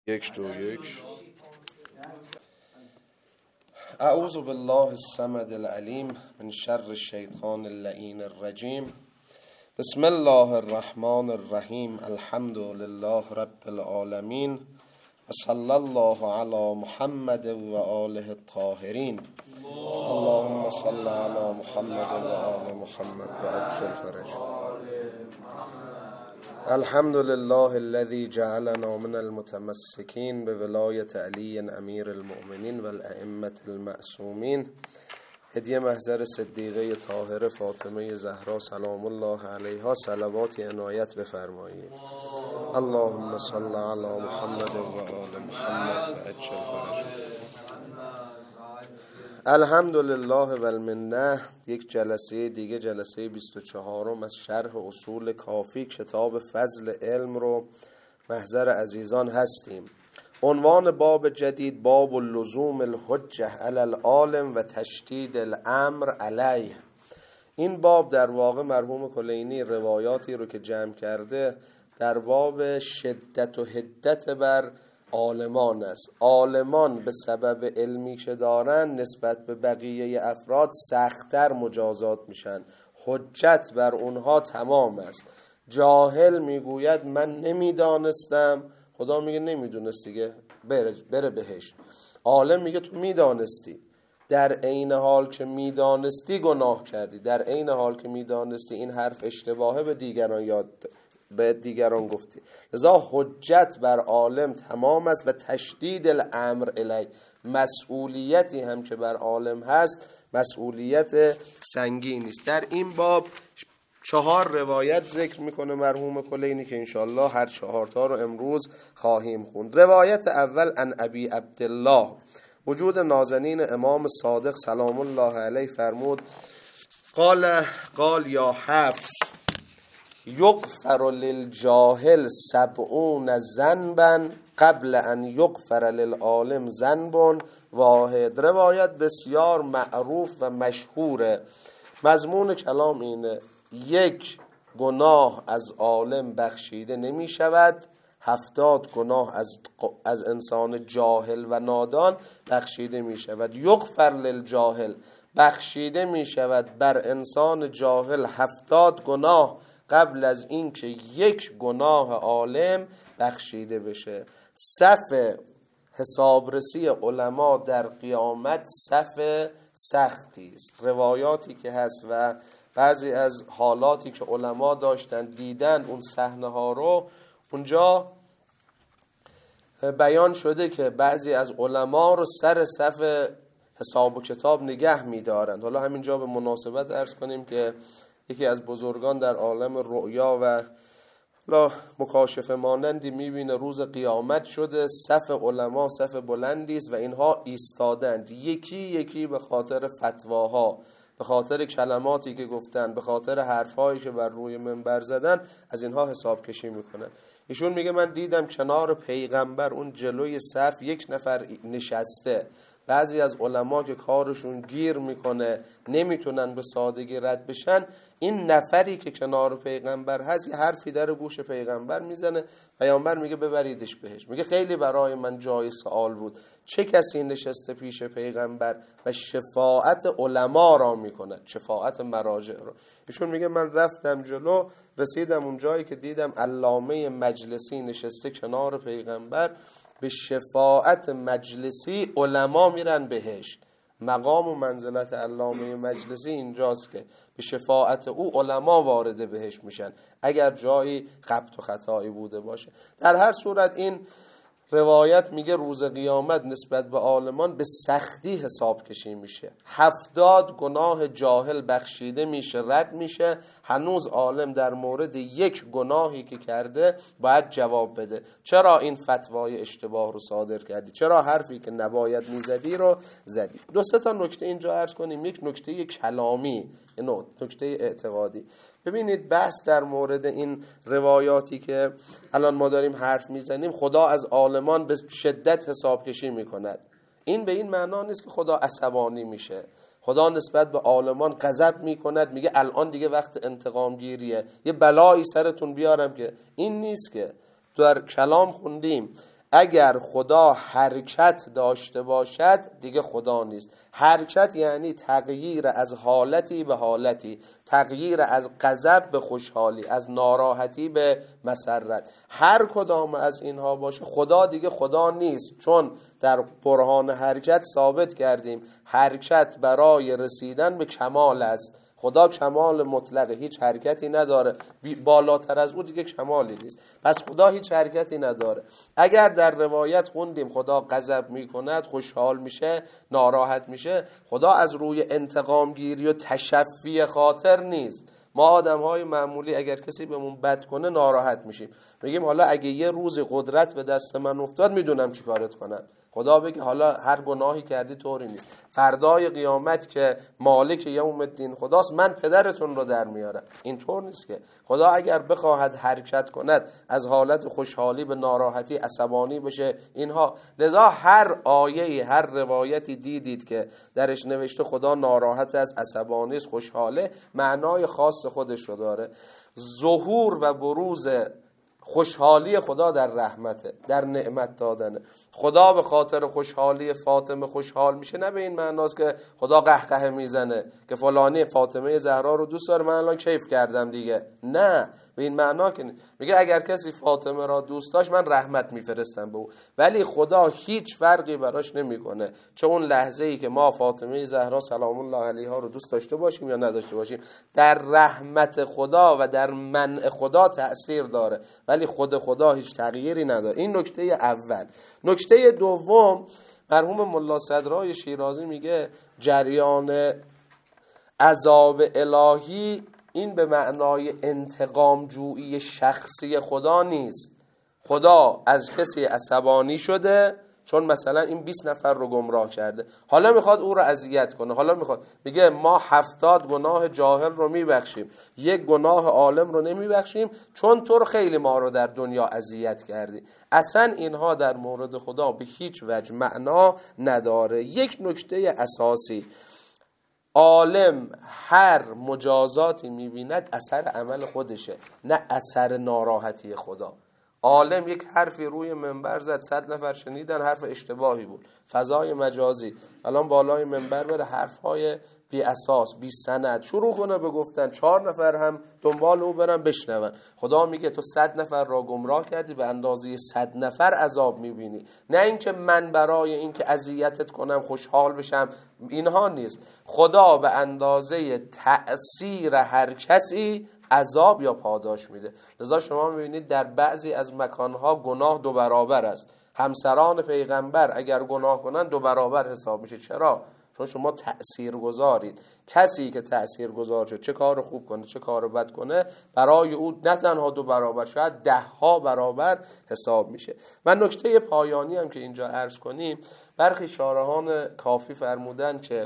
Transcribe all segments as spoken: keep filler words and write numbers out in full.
یک دو یک. اعوذ بالله الصمد العلیم من شر الشیطان اللعین الرجیم. بسم الله الرحمن الرحیم. الحمد لله رب العالمین و صلی الله علی محمد و آله الطاهرین. اللهم صل علی محمد و آل محمد و عجل فرجهم. الحمد لله الذي جعلنا من المتمسكين بولاية علي امیر المؤمنین و الائمة المعصومین. هدیه محضر صدیقه طاهره فاطمه زهرا سلام الله علیها صلوات عنایت بفرمایید. اللهم صل علی محمد و آل محمد و عجل فرجهم. الحمدلله و المنه. یک جلسه دیگه، جلسه بیست و چهارم از شرح اصول کافی کتاب فضل علم رو محضر عزیزان هستیم. عنوان باب جدید باب لزوم الحجه علی العالم و تشدید الامر علیه. این باب در واقع مرحوم کلینی روایاتی رو که جمع کرده در باب شدت و حدت بر عالمان است. عالمان به سبب علمی که دارن نسبت به بقیه افراد سخت‌تر مجازات میشن. حجت بر اونها تمام است. جاهل میگوید من نمیدانستم، خدا میگه نمیدونست دیگه، بره, بره بهش. عالم میگه تو میدانستی، در عین حال که میدانستی گناه کردی، در عین حال که میدانستی این حرف اشتباهه به دیگران یاد به دیگران گفتی. لذا حجت بر عالم تمام است و تشدید الامر الی، مسئولیتی هم که بر عالم هست مسئولیت سنگینی است. در این باب چهار روایت ذکر میکنه مرحوم کلینی که انشاءالله هر چهارتا رو امروز خواهیم خوند. روایت اول عن ابی عبدالله وجود نازنین امام صادق سلام الله علیه فرمود قال قال یا حفص یغفر للجاهل سبعون ذنبا قبل ان یغفر للعالم ذنب واحد. روایت بسیار معروف و مشهوره. مضمون کلام اینه: یک گناه از عالم بخشیده نمی شود، هفتاد گناه از از انسان جاهل و نادان بخشیده می شود. یغفر للجاهل، بخشیده می شود بر انسان جاهل هفتاد گناه قبل از اینکه یک گناه عالم بخشیده بشه. صف حسابرسی علما در قیامت صف سختی است. روایاتی که هست و بعضی از حالاتی که علما داشتن دیدن اون صحنه ها رو، اونجا بیان شده که بعضی از علما رو سر صف حساب و کتاب نگه می‌دارند. حالا همینجا به مناسبت عرض کنیم که یکی از بزرگان در عالم رؤیا و لا مکاشفه مانندی میبینه روز قیامت شده، صف علما صف بلندی است و اینها ایستادند یکی یکی به خاطر فتواها، به خاطر کلماتی که گفتن، به خاطر حرفهایی که بر روی منبر زدن، از اینها حساب کشی میکنن. ایشون میگه من دیدم کنار پیغمبر اون جلوی صف یک نفر نشسته. بعضی از علما که کارشون گیر میکنه نمیتونن به سادگی رد بشن، این نفری که کنار پیغمبر هست یه حرفی در گوش پیغمبر میزنه، پیغمبر میگه ببریدش بهش. میگه خیلی برای من جای سوال بود چه کسی نشسته پیش پیغمبر و شفاعت علما را میکنه، شفاعت مراجع را. ایشون میگه من رفتم جلو، رسیدم اون جایی که دیدم علامه مجلسی نشسته کنار پیغمبر، به شفاعت مجلسی علما میرن بهشت. مقام و منزلت علامه مجلسی اینجاست که به شفاعت او علما وارد بهشت میشن اگر جایی خبط و خطایی بوده باشه. در هر صورت این روایت میگه روز قیامت نسبت به عالمان به سختی حساب کشی میشه. هفتاد گناه جاهل بخشیده میشه، رد میشه. هنوز عالم در مورد یک گناهی که کرده باید جواب بده. چرا این فتوای اشتباه رو صادر کردی؟ چرا حرفی که نباید میزدی رو زدی؟ دو سه تا نکته اینجا عرض کنیم. یک نکته کلامی، نکته اعتقادی. ببینید بحث در مورد این روایاتی که الان ما داریم حرف میزنیم، خدا از عالمان به شدت حساب کشی میکند. این به این معنا نیست که خدا عصبانی میشه. خدا نسبت به عالمان غضب میکند، میگه الان دیگه وقت انتقام گیریه، یه بلایی سرتون بیارم، که این نیست. که در کلام خوندیم اگر خدا حرکت داشته باشد دیگه خدا نیست. حرکت یعنی تغییر از حالتی به حالتی، تغییر از غضب به خوشحالی، از ناراحتی به مسرت. هر کدام از اینها باشه خدا دیگه خدا نیست، چون در برهان حرکت ثابت کردیم حرکت برای رسیدن به کمال است. خدا کمال مطلقه، هیچ حرکتی نداره، بالاتر از او دیگه کمالی نیست. پس خدا هیچ حرکتی نداره. اگر در روایت خوندیم خدا غضب میکند، خوشحال میشه، ناراحت میشه، خدا از روی انتقام گیری و تشفی خاطر نیست. ما آدم های معمولی اگر کسی بهمون بد کنه ناراحت میشیم، میگیم حالا اگه یه روز قدرت به دست من افتاد میدونم چی کارت کنم. خدا بگه حالا هر گناهی کردی طوری نیست، فردای قیامت که مالک یوم الدین خداست من پدرتون رو در میارم. اینطور نیست که خدا اگر بخواهد حرکت کند از حالت خوشحالی به ناراحتی، عصبانی بشه، اینها. لذا هر آیه، هر روایتی دیدید که درش نوشته خدا ناراحت است، عصبانی است، خوشحاله، معنای خاص خودش رو داره. ظهور و بروز خوشحالی خدا در رحمته، در نعمت دادنه. خدا به خاطر خوشحالی فاطمه خوشحال میشه، نه به این معناست که خدا قهقه میزنه که فلانی فاطمه زهرا رو دوست داره من الان کیف کردم دیگه، نه به این معنا که میگه اگر کسی فاطمه را دوست داشت من رحمت میفرستم به او. ولی خدا هیچ فرقی براش نمیکنه چه اون لحظه ای که ما فاطمه زهرا سلام الله علیها رو دوست داشته باشیم یا نداشته باشیم، در رحمت خدا و در منع خدا تأثیر داره، ولی خود خدا هیچ تغییری نداره. این نکته اول. نکته دوم، مرحوم ملا صدرای شیرازی میگه جریان عذاب الهی این به معنای انتقام جویی شخصی خدا نیست. خدا از کسی عصبانی شده چون مثلا این بیست نفر رو گمراه کرده، حالا میخواد او رو اذیت کنه، حالا میخواد میگه ما هفتاد گناه جاهل رو میبخشیم، یک گناه عالم رو نمیبخشیم چون تو رو خیلی ما رو در دنیا اذیت کردی. اصلا اینها در مورد خدا به هیچ وجه معنا نداره. یک نکته اساسی، عالم هر مجازاتی میبیند اثر عمل خودشه، نه اثر ناراحتی خدا. عالم یک حرفی روی منبر زد، صد نفر شنیدن، حرف اشتباهی بود، فضای مجازی الان بالای منبر بره حرفهای بی اساس بی سند شروع کنه به گفتن، چهار نفر هم دنبال او برن بشنون. خدا میگه تو صد نفر را گمراه کردی، به اندازه صد نفر عذاب میبینی، نه اینکه من برای اینکه اذیتت کنم خوشحال بشم، اینها نیست. خدا به اندازه تأثیر هر کسی عذاب یا پاداش میده. لذا شما میبینید در بعضی از مکانها گناه دو برابر است. همسران پیغمبر اگر گناه کنن دو برابر حساب میشه. چرا؟ چون شما تأثیر گذارید. کسی که تأثیر گذار شد، چه کار خوب کنه چه کار بد کنه، برای او نه تنها دو برابر، شاید ده ها برابر حساب میشه. و نکته پایانی هم که اینجا عرض کنیم، برخی شارحان کافی فرمودن که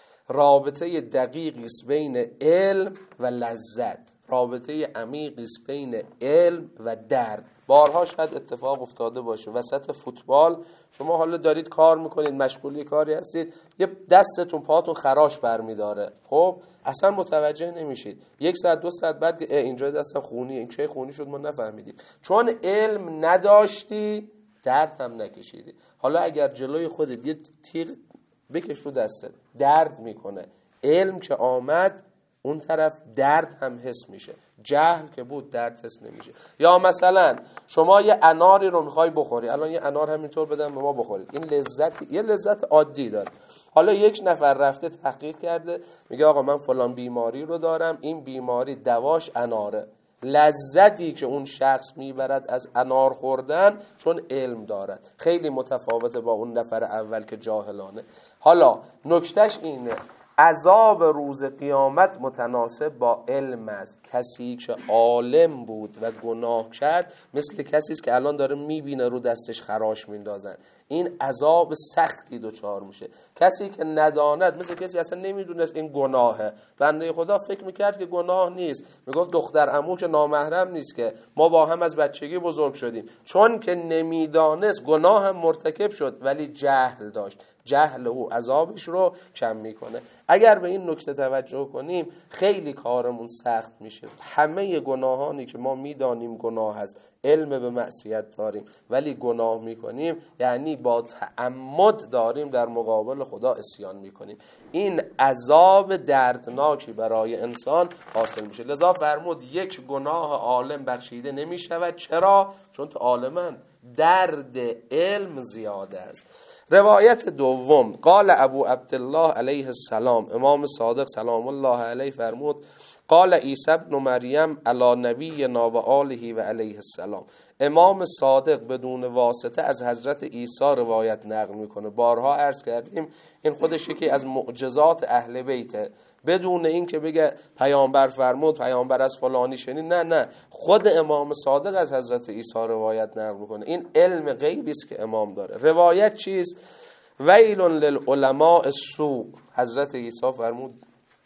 رابطه دقیقی است بین علم و لذت، رابطه عمیقی است بین علم و درد. بارها شاید اتفاق افتاده باشه وسط فوتبال شما حالا دارید کار میکنید، مشغولی کاری هستید، یه دستتون پاتون خراش برمیداره، خب اصلا متوجه نمیشید، یک ساعت دو ساعت بعد اینجا دستم خونیه، این چه خونی شد ما نفهمیدیم، چون علم نداشتی درد هم نکشیدی. حالا اگر جلوی خودت یه تیغ بکش رو دستت، درد میکنه. علم که آمد اون طرف درد هم حس میشه، جهل که بود درد حس نمیشه. یا مثلا شما یه اناری رو میخوای بخوری، الان یه انار همینطور بدن به ما بخورید، این لذت، یه لذت عادی داره. حالا یک نفر رفته تحقیق کرده میگه آقا من فلان بیماری رو دارم، این بیماری دواش اناره. لذتی که اون شخص میبرد از انار خوردن چون علم دارد خیلی متفاوته با اون نفر اول که جاهلانه. حالا نکتهش اینه، عذاب روز قیامت متناسب با علم است. کسی که عالم بود و گناه کرد مثل کسی است که الان داره میبینه رو دستش خراش میندازن، این عذاب سختی دوچار میشه. کسی که نداند مثل کسی اصلا نمیدونست این گناهه. بنده خدا فکر میکرد که گناه نیست، میگفت دختر عمو که نامحرم نیست که، ما با هم از بچگی بزرگ شدیم. چون که نمیدانست گناه هم مرتکب شد، ولی جهل داشت. جهل او عذابش رو کم میکنه. اگر به این نکته توجه کنیم خیلی کارمون سخت میشه. همه گناهانی که ما میدانیم گناه هست، علم به معصیت داریم ولی گناه میکنیم، یعنی با تعمد داریم در مقابل خدا عصیان میکنیم. این عذاب دردناکی برای انسان حاصل میشه. لذا فرمود یک گناه عالم بخشیده نمیشود. چرا؟ چون تو عالمن درد علم زیاده است. روایت دوم، قال ابو عبدالله علیه السلام، امام صادق سلام الله علیه فرمود قال عیسی ابن مریم علی نبینا و آله و علیه السلام. امام صادق بدون واسطه از حضرت عیسی روایت نقل میکنه. بارها عرض کردیم این خودش یکی از معجزات اهل بیته، بدون این که بگه پیامبر فرمود، پیامبر از فلانی شنید، نه نه، خود امام صادق از حضرت عیسی روایت نقل میکنه. این علم غیبی است که امام داره. روایت چیست؟ ویل للعلماء السوء، حضرت عیسی فرمود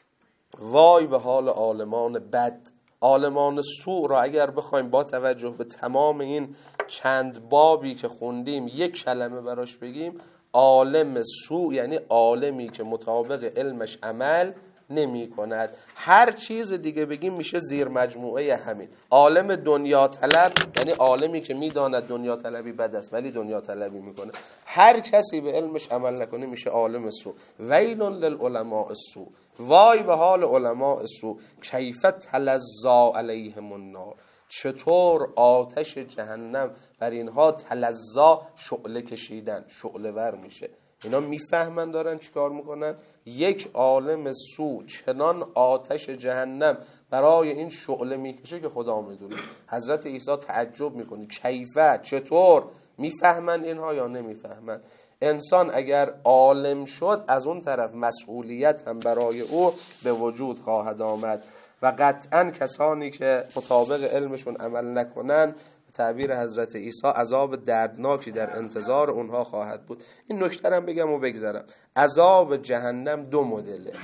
وای به حال عالمان بد. عالمان سوء را اگر بخوایم با توجه به تمام این چند بابی که خوندیم یک کلمه براش بگیم، عالم سوء یعنی عالمی که مطابق علمش عمل نمی کند. هر چیز دیگه بگیم میشه زیر مجموعه همین. عالم دنیا طلب یعنی عالمی که میداند دنیا طلبی بد است ولی دنیا طلبی میکنه. هر کسی به علمش عمل نکنه میشه عالم سوء. ویل للعلماء السوء، وای به حال علماء سوء، کیف تلظا علیهم النار، چطور آتش جهنم بر اینها تلظا، شعله کشیدن، شعله ور میشه. اینا میفهمن دارن چیکار میکنن؟ یک عالم سو چنان آتش جهنم برای این شعله میکشه که خدا میدونه. حضرت عیسی تعجب میکنه کیفه، چطور؟ میفهمن اینها یا نمیفهمن؟ انسان اگر عالم شد از اون طرف مسئولیت هم برای او به وجود خواهد آمد و قطعا کسانی که مطابق علمشون عمل نکنن، تعبیر حضرت عیسی عذاب دردناکی در انتظار اونها خواهد بود. این نکته هم بگم و بگذرم. عذاب جهنم دو مدله.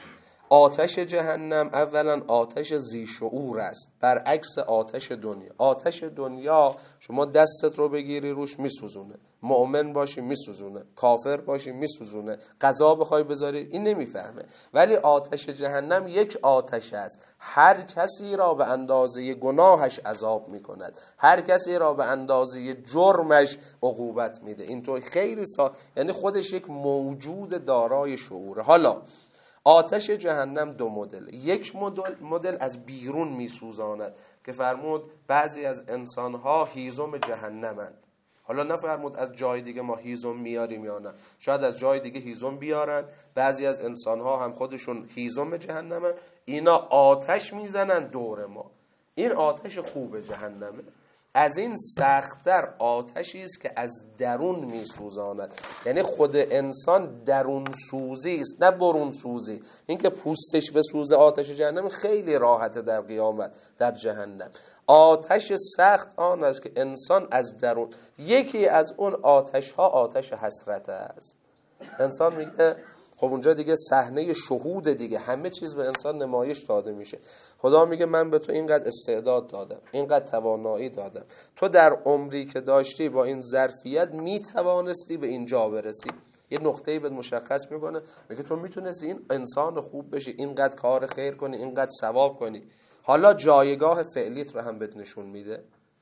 آتش جهنم اولا آتش ذی شعور است، برعکس آتش دنیا. آتش دنیا شما دستت رو بگیری روش میسوزونه، مؤمن باشی میسوزونه، کافر باشی میسوزونه، قضا بخوای بذاری این نمیفهمه. ولی آتش جهنم یک آتش است، هر کسی را به اندازه گناهش عذاب میکند، هر کسی را به اندازه جرمش عقوبت میده. اینطور خیلی سا... یعنی خودش یک موجود دارای شعوره. حالا آتش جهنم دو مدل. یک مدل مدل از بیرون میسوزاند که فرمود بعضی از انسانها هیزم جهنمن. حالا نفرمود از جای دیگه ما هیزم میاریم یا نه، شاید از جای دیگه هیزم بیارن. بعضی از انسانها هم خودشون هیزم جهنمن، اینا آتش میزنن دور ما. این آتش خوب جهنمه. از این سخت‌تر آتشی است که از درون میسوزاند، یعنی خود انسان درون سوزی است نه برون سوزی. این که پوستش به سوز آتش جهنم خیلی راحته در قیامت در جهنم. آتش سخت آن است که انسان از درون، یکی از اون آتش ها آتش حسرت است. انسان میگه خب اونجا دیگه صحنه شهود دیگه، همه چیز به انسان نمایش داده میشه. خدا میگه من به تو اینقدر استعداد دادم، اینقدر توانایی دادم، تو در عمری که داشتی با این ظرفیت میتوانستی به اینجا برسی. یه نقطه‌ای بهت مشخص میکنه، میگه تو میتونستی این انسان خوب بشی، اینقدر کار خیر کنی، اینقدر ثواب کنی. حالا جایگاه فعلیت رو هم بهت نشون میده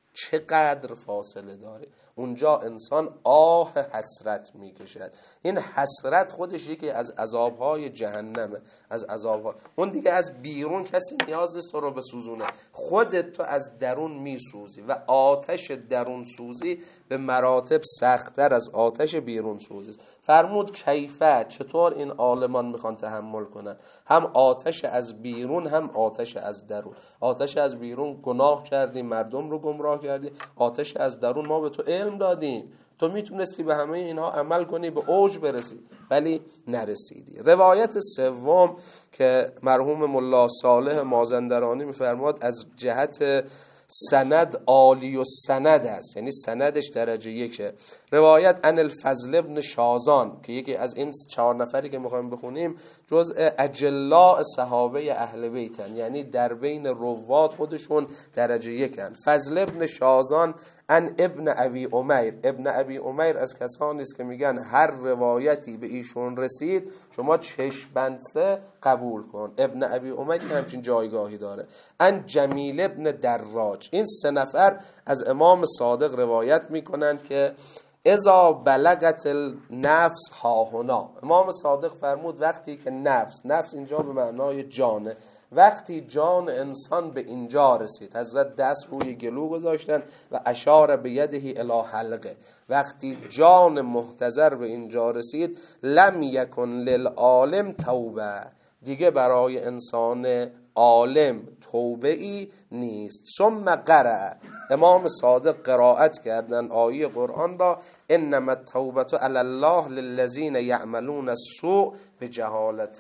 چقدر فاصله داره. اونجا انسان آه حسرت میکشد. این حسرت خودش یکی از عذابهای جهنمه، از عذابها. اون دیگه از بیرون کسی نیاز نیست تو رو بسوزونه، خودت تو از درون میسوزی و آتش درون سوزی به مراتب سخت‌تر از آتش بیرون سوزی است. فرمود کیفه، چطور این عالمان میخوان تحمل کنن؟ هم آتش از بیرون هم آتش از درون. آتش از بیرون گناه کردی، مردم رو گمراه کردی. آتش از درون ما به تو علم دادیم، تو میتونستی به همه اینها عمل کنی، به اوج برسی ولی نرسیدی. روایت سوم که مرحوم ملا صالح مازندرانی میفرماد از جهت سند عالی و سند است، یعنی سندش درجه یکه. روایت ان الفضل ابن شازان که یکی از این چهار نفری که میخوایم بخونیم جزء اجلاء صحابه اهل بیتن، یعنی در بین روات خودشون درجه یکن. فضل ابن شازان ان ابن ابی امیر، ابن ابی امیر از کسانی است که میگن هر روایتی به ایشون رسید شما چشم بسته قبول کن. ابن ابی امیر همچین جایگاهی داره. ان جمیل ابن دراج، این سه نفر از امام صادق روایت میکنند که اذا بلغت النفس هاهنا، امام صادق فرمود وقتی که نفس، نفس اینجا به معنای جانه، وقتی جان انسان به اینجا رسید، حضرت دست روی گلو گذاشتن و اشار به یده الی حلقه، وقتی جان محتضر به اینجا رسید لم یکن للعالم توبه، دیگه برای انسان عالم توبه ای نیست. ثم قرأ، امام صادق قرائت کردن آیه قرآن را انما التوبه علی الله للذین یعملون السوء بجهالة،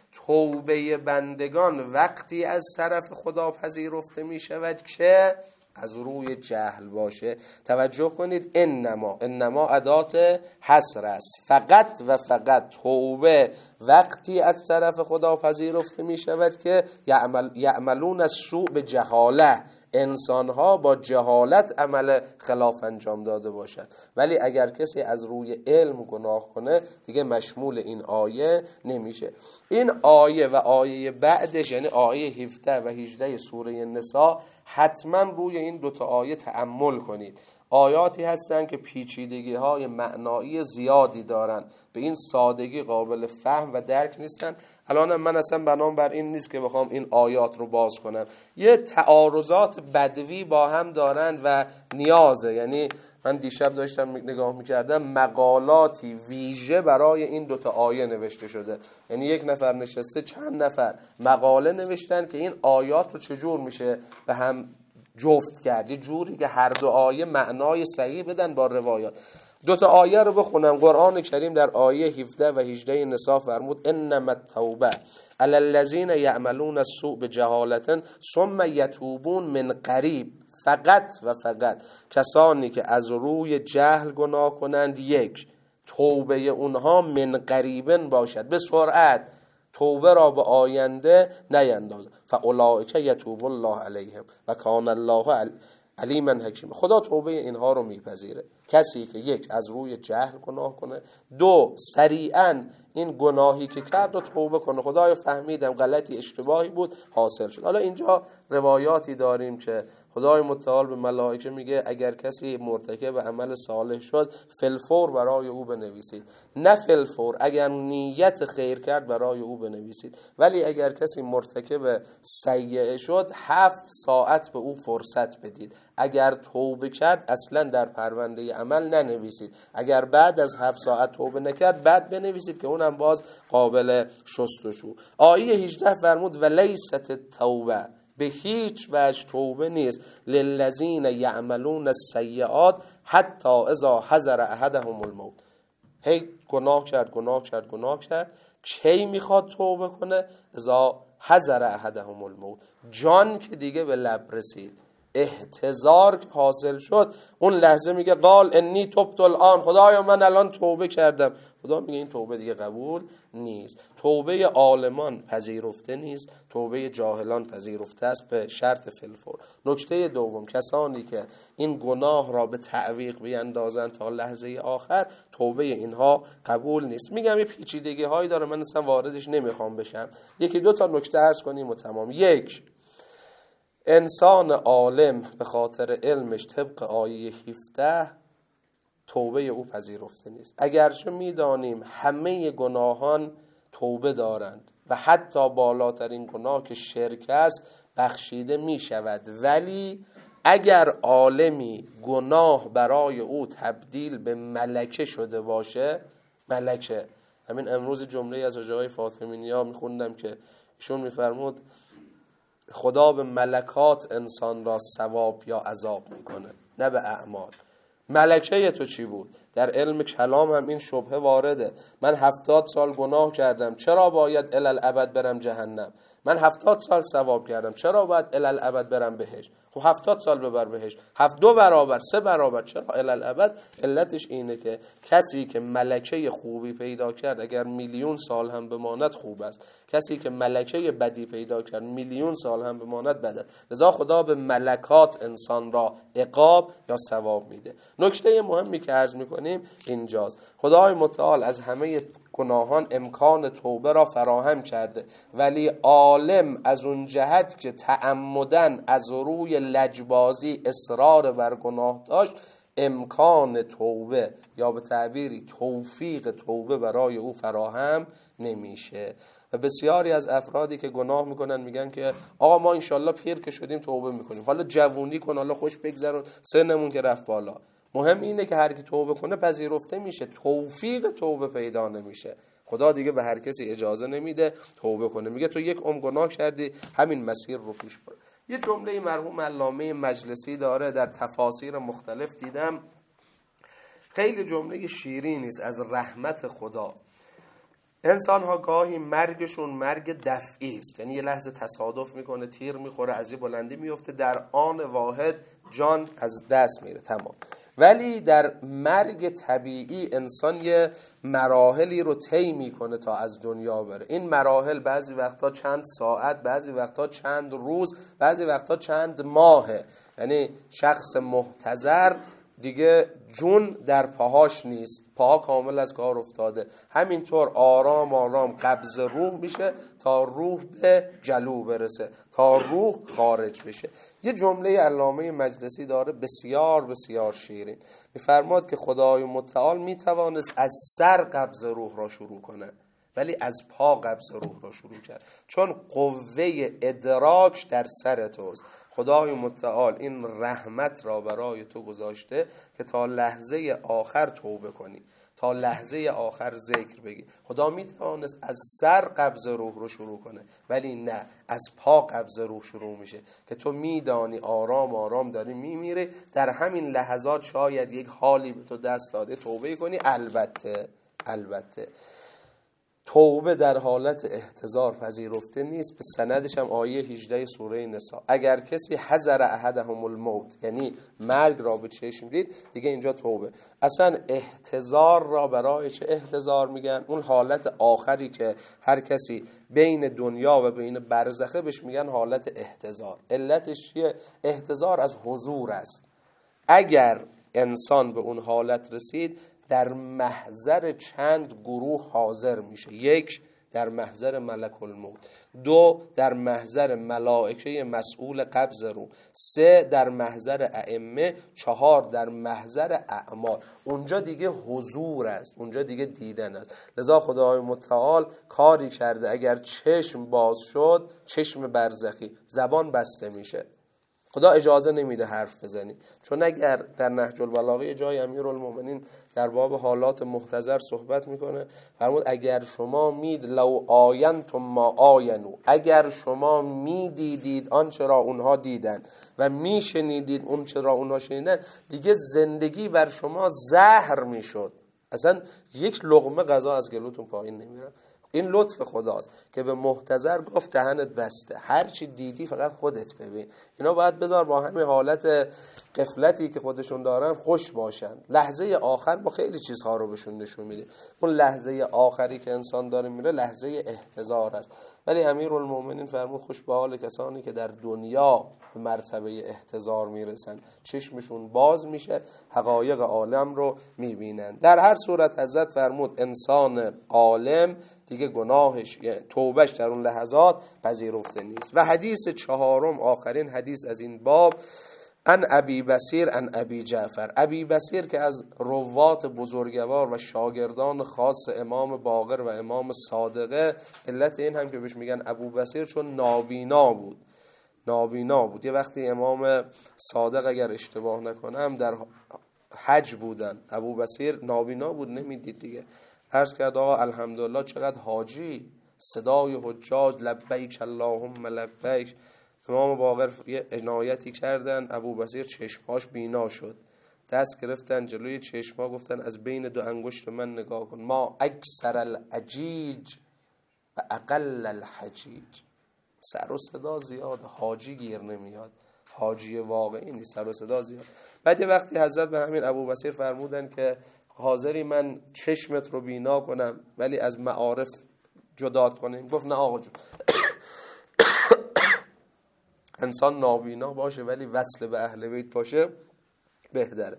توبه بندگان وقتی از طرف خدا پذیرفته می شود که از روی جهل باشه. توجه کنید، انما، انما ادات حصر است، فقط و فقط توبه وقتی از طرف خدا پذیرفته می شود که یعمل یعملون السوء به جهاله، انسانها با جهالت عمل خلاف انجام داده باشند. ولی اگر کسی از روی علم گناه کنه دیگه مشمول این آیه نمیشه. این آیه و آیه بعدش یعنی آیه هفده و هجده سوره نساء حتما روی این دوتا آیه تأمل کنید. آیاتی هستند که پیچیدگی های معنایی زیادی دارن، به این سادگی قابل فهم و درک نیستن. الان من اصلا بنام بر این نیست که بخوام این آیات رو باز کنم، یه تعارضات بدوی با هم دارند و نیازه، یعنی من دیشب داشتم نگاه میکردم مقالاتی ویژه برای این دوتا آیه نوشته شده، یعنی یک نفر نشسته چند نفر مقاله نوشتن که این آیات رو چجور میشه به هم جفت کرد، یه جوری که هر دو آیه معنای صحیح بدن با روایات. دو تا آیه رو بخونم. قرآن کریم در آیه هفده و هجده نساء فرمود انما التوبه علی الذین یعملون السوء بجهالة ثم یتوبون من قریب، فقط و فقط کسانی که از روی جهل گناه کنند یک، توبه اونها من قریبن باشد، به سرعت، توبه را به آینده نیندازد. فاولئک یتوب الله علیهم و کان الله علیما حکیما، خدا توبه اینها رو میپذیره. کسی که یک از روی جهل گناه کنه، دو سریعا این گناهی که کرد رو توبه کنه، خدایا فهمیدم غلطی اشتباهی بود حاصل شد. حالا اینجا روایاتی داریم که خدای متعال به ملائکه میگه اگر کسی مرتکب عمل صالح شد فلفور برای او بنویسید، نه فلفور اگر نیت خیر کرد برای او بنویسید، ولی اگر کسی مرتکب سیئه شد هفت ساعت به او فرصت بدید، اگر توبه کرد اصلا در پرونده عمل ننویسید، اگر بعد از هفت ساعت توبه نکرد بعد بنویسید که اونم باز قابل شستشو. آیه هجده فرمود و لیست التوبه، به هیچ وجه توبه نیست للذین یعملون السیئات حتی اذا حضر احدهم الموت. هی گناه کرد گناه کرد گناه کرد، کی میخواد توبه کنه؟ اذا حضر احدهم الموت، جان که دیگه به لب رسید، احتضار که حاصل شد، اون لحظه میگه قال انی تبت الان، خدایا من الان توبه کردم. خدا میگه این توبه دیگه قبول نیست. توبه عالمان پذیرفته نیست، توبه جاهلان پذیرفته است به شرط فلفور. نکته دوم، کسانی که این گناه را به تعویق بیندازند تا لحظه آخر، توبه اینها قبول نیست. میگم یه پیچیدگی هایی داره، من اصلا واردش نمیخوام بشم. یکی دو تا نکته عرض کنیم و تمام. یک، انسان عالم به خاطر علمش طبق آیه هفده توبه او پذیرفته نیست. اگرچه میدانیم همه گناهان توبه دارند و حتی بالاترین گناه که شرک است بخشیده می شود، ولی اگر عالمی گناه برای او تبدیل به ملکه شده باشه، ملکه، همین امروز جمله از آقای فاطمی نیا میخوندم که ایشون میفرمود خدا به ملکات انسان را ثواب یا عذاب میکنه، نه به اعمال. ملکه تو چی بود؟ در علم کلام هم این شبهه وارده. من هفتاد سال گناه کردم، چرا باید الالابد برم جهنم؟ من هفتاد سال ثواب کردم، چرا باید الالعبد برم بهش؟ خب هفتاد سال ببر بهش، هفت دو برابر سه برابر، چرا الالعبد؟ علتش اینه که کسی که ملکه خوبی پیدا کرد اگر میلیون سال هم بماند خوب است، کسی که ملکه بدی پیدا کرد میلیون سال هم بماند بد است. لذا خدا به ملکات انسان را عقاب یا ثواب میده. نکته مهمی که عرض میکنیم اینجاست، خدای متعال از همه گناهان امکان توبه را فراهم کرده، ولی عالم از اون جهت که تعمدن از روی لجبازی اصرار بر گناه داشت، امکان توبه یا به تعبیری توفیق توبه برای او فراهم نمیشه. و بسیاری از افرادی که گناه میکنن میگن که آقا ما انشالله پیر که شدیم توبه میکنیم، حالا جوونی کن، حالا خوش بگذرون، سنمون که رفت بالا. مهم اینه که هر کی توبه کنه پذیرفته میشه، توفیق توبه پیدا نمیشه. خدا دیگه به هر کسی اجازه نمیده توبه کنه، میگه تو یک عمر گناه کردی، همین مسیر رو پیش برو. یه جمله مرحوم علامه مجلسی داره، در تفاسیر مختلف دیدم، خیلی جمله شیرینی است از رحمت خدا. انسان ها گاهی مرگشون مرگ دفعی است، یعنی یه لحظه تصادف میکنه، تیر میخوره، از یه بلندی میفته، در آن واحد جان از دست میره، تمام. ولی در مرگ طبیعی انسان یه مراحلی رو طی میکنه تا از دنیا بره. این مراحل بعضی وقتا چند ساعت، بعضی وقتا چند روز، بعضی وقتا چند ماهه. یعنی شخص محتضر دیگه جون در پاهاش نیست، پاها کامل از کار افتاده، همینطور آرام آرام قبض روح میشه تا روح به جلو برسه، تا روح خارج بشه. یه جمله علامه مجلسی داره بسیار بسیار شیرین، میفرماد که خدای متعال میتوانست از سر قبض روح را شروع کنه ولی از پا قبض روح را شروع کرد، چون قوه ادراک در سر توست. خدای متعال این رحمت را برای تو گذاشته که تا لحظه آخر توبه کنی، تا لحظه آخر ذکر بگی. خدا میتوانست از سر قبض روح رو شروع کنه ولی نه، از پا قبض روح شروع میشه که تو میدانی آرام آرام داری میمیره، در همین لحظات شاید یک حالی به تو دست داده توبه کنی. البته البته توبه در حالت احتضار پذیرفته نیست. به سندش هم آیه هجده سوره نساء، اگر کسی حذر احدهم الموت، یعنی مرگ را به چشم دید، دیگه اینجا توبه. اصلا احتضار را برای چه احتضار میگن؟ اون حالت آخری که هر کسی بین دنیا و بین برزخه بهش میگن حالت احتضار. علتش چیه؟ احتضار از حضور است. اگر انسان به اون حالت رسید در محضر چند گروه حاضر میشه. یک، در محضر ملک الموت. دو، در محضر ملائکه مسئول قبض روح. سه، در محضر ائمه. چهار، در محضر اعمال. اونجا دیگه حضور است، اونجا دیگه دیدن است. لذا خدای متعال کاری کرده اگر چشم باز شد، چشم برزخی، زبان بسته میشه، خدا اجازه نمیده حرف بزنی. چون اگر در نهج البلاغه جای امیرالمومنین در باب حالات محتضر صحبت میکنه، فرمود اگر شما مید لو آینتم ما آینو، اگر شما میدیدید آنچه را اونها دیدن و میشنیدید اون چه را اونها شنیدن، دیگه زندگی بر شما زهر میشد، اصلا یک لقمه غذا از گلوتون پایین نمیره. این لطف خداست که به محتضر گفت دهنت بسته، هر چی دیدی فقط خودت ببین. اینا باید بذار با همین حالت غفلتی که خودشون دارن خوش باشن. لحظه آخر ما خیلی چیزها رو بهشون نشون میدیم. اون لحظه آخری که انسان داره میره لحظه احتضار است. ولی امیرالمومنین فرمود خوش به حال کسانی که در دنیا به مرتبه احتضار میرسن، چشمشون باز میشه، حقایق عالم رو میبینن. در هر صورت حضرت فرمود انسان عالم دیگه گناهش، یعنی توبهش در اون لحظات پذیرفته نیست. و حدیث چهارم، آخرین حدیث از این باب، ان ابی بصیر ان ابی جعفر. ابی بصیر که از روات بزرگوار و شاگردان خاص امام باقر و امام صادقه، علت این هم که بهش میگن ابو بصیر چون نابینا بود، نابینا بود. یه وقتی امام صادق اگر اشتباه نکنم در حج بودن، ابو بصیر نابینا بود، نمیدید دیگه. عرض کرد آقا الحمدلله چقدر حاجی، صدای حجاج لبیک اللهم لبیک. امام باقر یه عنایتی کردن، ابو بصیر چشماش بینا شد، دست گرفتن جلوی چشما گفتن از بین دو انگشت من نگاه کن، ما اکثر العجیج و اقل الحجیج. سر و صدا زیاد، حاجی گیر نمیاد، حاجی واقعی نیست، سر و صدا زیاد. بعد یه وقتی حضرت به همین ابو بصیر فرمودن که حاضری من چشمت رو بینا کنم ولی از معارف جدات کنیم؟ گفت نه آقا جون، انسان نابینا باشه ولی وصل به اهل بیت باشه بهتره.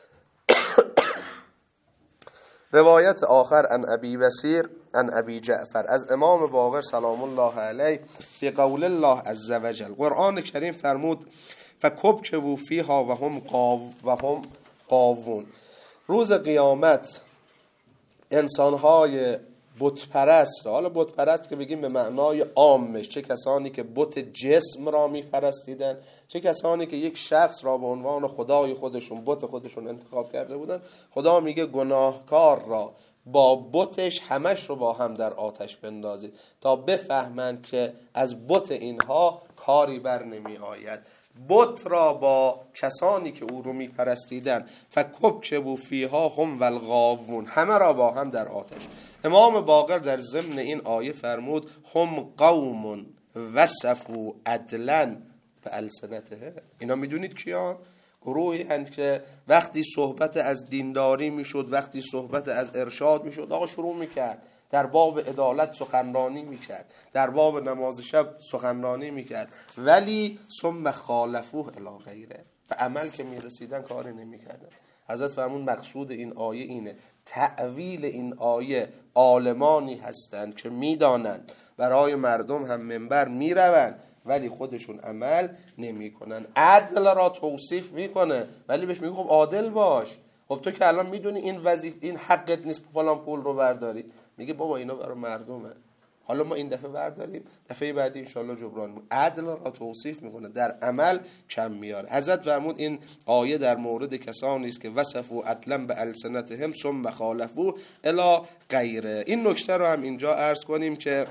روایت آخر عن ابی بصیر عن ابی جعفر از امام باقر سلام الله علیه فی قول الله عز وجل، قرآن کریم فرمود فکبکبوا فیها و هم قاو و هم قاوون. روز قیامت انسانهای بت پرست، حالا بت پرست که بگیم به معنای عامش، چه کسانی که بت جسم را میپرستیدن، چه کسانی که یک شخص را به عنوان خدای خودشون، بت خودشون انتخاب کرده بودن، خدا میگه گناهکار را با بتش همش رو با هم در آتش بندازید تا بفهمند که از بت اینها کاری بر نمی آید. بت را با کسانی که او رو میپرستیدن فکبکبوا فیها هم والغاوون، همه را با هم در آتش. امام باقر در ضمن این آیه فرمود هم قوم وصفوا عدلا بالسنته. اینا میدونید کیان؟ گروهی هستند که وقتی صحبت از دینداری میشد، وقتی صحبت از ارشاد میشد، آقا شروع میکرد در باب عدالت سخنرانی میکرد، در باب نماز شب سخنرانی میکرد، ولی ثم خالفوه الی غیره، و عمل که میرسیدن کاری نمیکردن. حضرت فرمون مقصود این آیه اینه، تأویل این آیه عالمانی هستند که میدانند برای مردم هم منبر میروند ولی خودشون عمل نمی کنن. عدل را توصیف میکنه ولی بهش میگه خب عادل باش. خب تو که الان میدونی این وظیفه، این حقت نیست فلان پول رو برداری، میگه بابا اینا برای مردمه، حالا ما این دفعه برداریم، دفعه بعدی انشالله جبران میکنه. عدل را توصیف میکنه، در عمل کم میاره. حضرت فرمود این آیه در مورد کسانی است که وصفوا عدلا بالسنتهم ثم خالفوا الی غیره. این نکته رو هم اینجا عرض کنیم که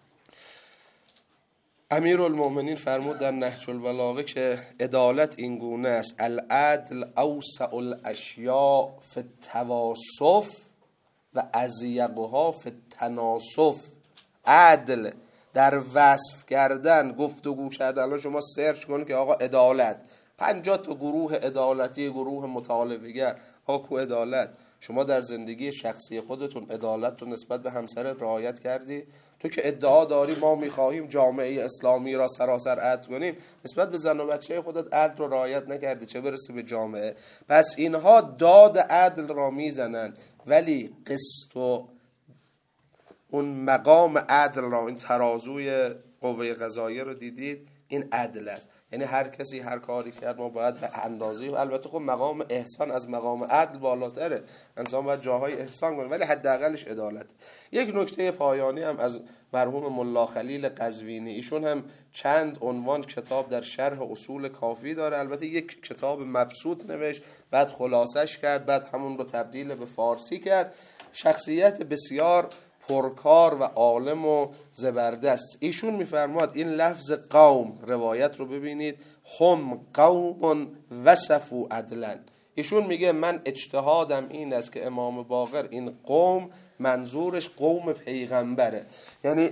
امیرالمؤمنین فرمود در نهج البلاغه که عدالت این گونه است: العدل اوسع الاشیاء فی التواصف و اضیقها فی التناصف. عدل در وصف کردن، گفتگو کردن. الان شما سرچ کن که آقا عدالت، پنجاه تا گروه عدالتی، گروه مطالبه‌گر، آقا کو عدالت؟ شما در زندگی شخصی خودتون عدالت رو نسبت به همسرت رعایت کردی؟ تو که ادعا داری ما میخواهیم جامعه اسلامی را سراسر عدل کنیم، نسبت به زن و بچه خودت عدل رو رعایت نکردی، چه برسه به جامعه؟ پس اینها داد عدل را میزنند ولی قسط و اون مقام عدل را، این ترازوی قوه قضاییه رو دیدید؟ این عدل است. یعنی هر کسی هر کاری کرد ما باید به اندازه، البته خب مقام احسان از مقام عدل بالاتره، انسان باید جاهای احسان کنه، ولی حداقلش عدالت. یک نکته پایانی هم از مرحوم ملا خلیل قزوینی، ایشون هم چند عنوان کتاب در شرح اصول کافی داره، البته یک کتاب مبسوط نوشت، بعد خلاصش کرد، بعد همون رو تبدیل به فارسی کرد. شخصیت بسیار پرکار و عالم و زبردست. ایشون میفرماد این لفظ قوم، روایت رو ببینید، هم قوم وصفوا عدلا. ایشون میگه من اجتهادم این است که امام باقر این قوم منظورش قوم پیغمبره، یعنی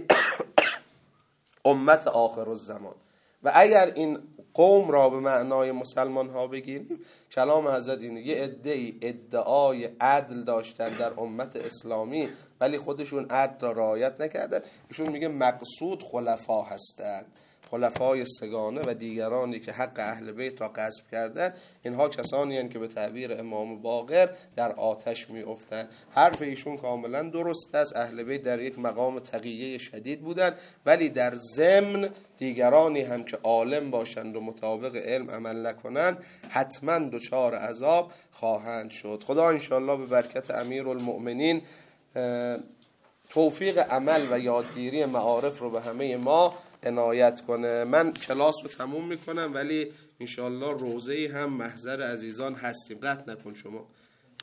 امت آخر الزمان. و اگر این قوم را به معنای مسلمان ها بگیریم، کلام حضرت اینه یه عده‌ای ادعای عدل داشتن در امت اسلامی ولی خودشون عدل را رعایت نکردن. ایشون میگه مقصود خلفا هستن، خلفای سگانه و دیگرانی که حق اهل بیت را غصب کردن، اینها کسانی هستند که به تعبیر امام باقر در آتش می افتند. حرف ایشون کاملا درست است. اهل بیت در یک مقام تقیه شدید بودند ولی در ضمن دیگرانی هم که عالم باشند و مطابق علم عمل نکنند حتما دچار عذاب خواهند شد. خدا انشاءالله به برکت امیرالمؤمنین توفیق عمل و یادگیری معارف رو به همه ما عنایت کنه. من کلاس رو تموم میکنم ولی انشاءالله روزه‌ای هم محضر عزیزان هستیم. قطع نکن شما.